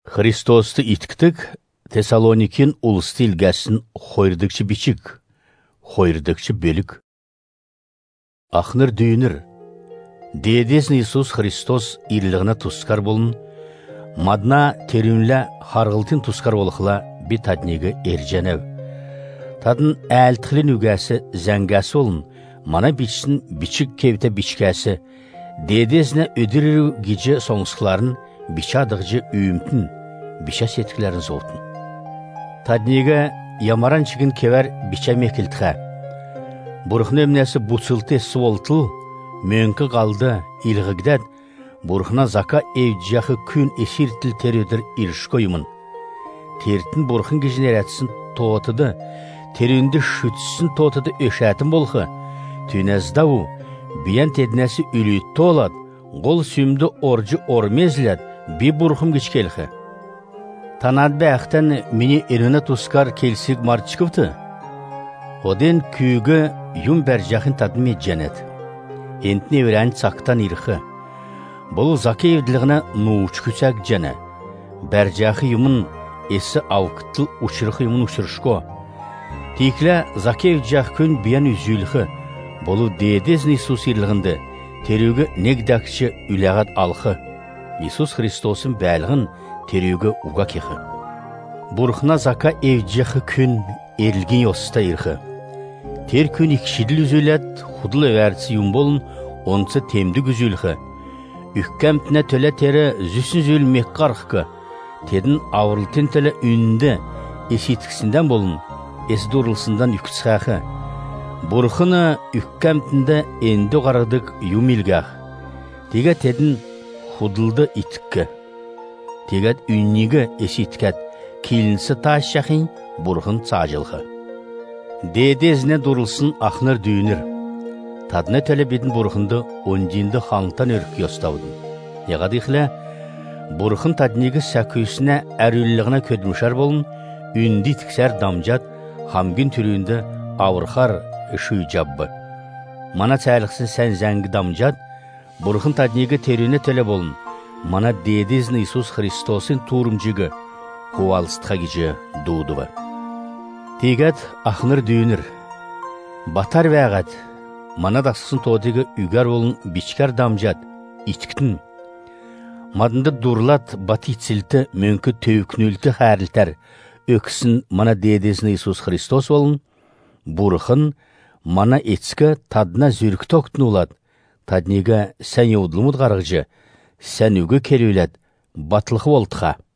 Христосты иткітік Тесалоникин улысты илгәсін хойрдыкчы бичік, хойрдыкчы бөлік. Ақныр дүйінір, Дедесін Иисус Христос ирлігіна тұскар болын, мадна терюнлі харғылтын тұскар олықла бі таднегі эрженев. Тадын әлтіғлін үгәсі зәңгәсі олын, мана бичсін бичік кевті бичкәсі, Дедесіне өдірірі геже соңсықларын бичадығжы үйімтін, биша сеткілерін золтын. Таднегі ямаран чігін кевер бича мекілтіға. Бұрқын өмнесі бұцылты суолтыл, мөнкі қалды илғігдәд, бұрқына зака евджақы күн есіртіл терөдір ирш көйімін. Тертін бұрқын кежінер әтсін тоғытыды, терінді шүтсін тоғытыды өшәтін болғы. Түйнәздау, биян теднәсі үлітті олад, ғол сүмді оржы ормезләд, би бұрқым кешкелгі. Танад бәқтен мені еріні тұскар келсік марчықыпты. Оден күйгі юм бәржақын тадым едженет. Ентіне өрән цақтан ирқы. Бұл закеевділігіна нуыч күсәк жәні. Бәржақы юмын есі ауқыттыл ұшырқы юмын ұшырышко. Тейкілі закеевджақ күн биян үзүліқі. Бұл Дедесін Иисус ирлігінді терюгі негдәкші үләғат алқы. Иисус Христосын бәлғын терюгі уға кеқі. Бұрқына зака евджақы күн ерілген йоста ирқы. Тер күн икшиділ үзілет, худыл өверці юм болын, онсы темді күзілгі. Үккәмтіне төлі тері зүсін зүл мекқарқы. Тедін ауырлтын төлі үнді есетіксінден болын, есдурылсындан үксіқақы. Бұрқыны үккәмтінде энді қарадық юм илгақ. Теге тедін худылды итіккі. Тегет үннігі есеткәт, келінсі таш шақын бұрқын цажылғы. Дедезіне дұрылсын ақныр дүйінір. Тадына төлі бетін бұрқынды ондинді қаңтан өрік йостаудың. Еғадықлі, бұрқын таднегі сәкүйісіне әрілігіна көдмішар болын, үнді тіксәр дамжат, хамгін түрінде ауырқар үшүй жаббы. Мана цәліқсін сән зәңгі дамжат, бұрқын таднегі теріне төлі болын, мана Дедезін Иисус Христосын турымжығы қуалыстыға кежі дудығы. Тегет ақныр дүйінір. Батар вәғат, мана дақсысын тоғдегі үгер олын бичкар дамжат, иткітін. Мадынды дурлат баты итсілті мөнкі төвкінілті қәрілтер, өкісін мана Дедесін Иисус Христос олын, бұрықын мана етскі тадына зүрік тоқтын олад, таднегі сән еудлымыд қарғыжы, сән үгі кереулет, батылығы олтыға.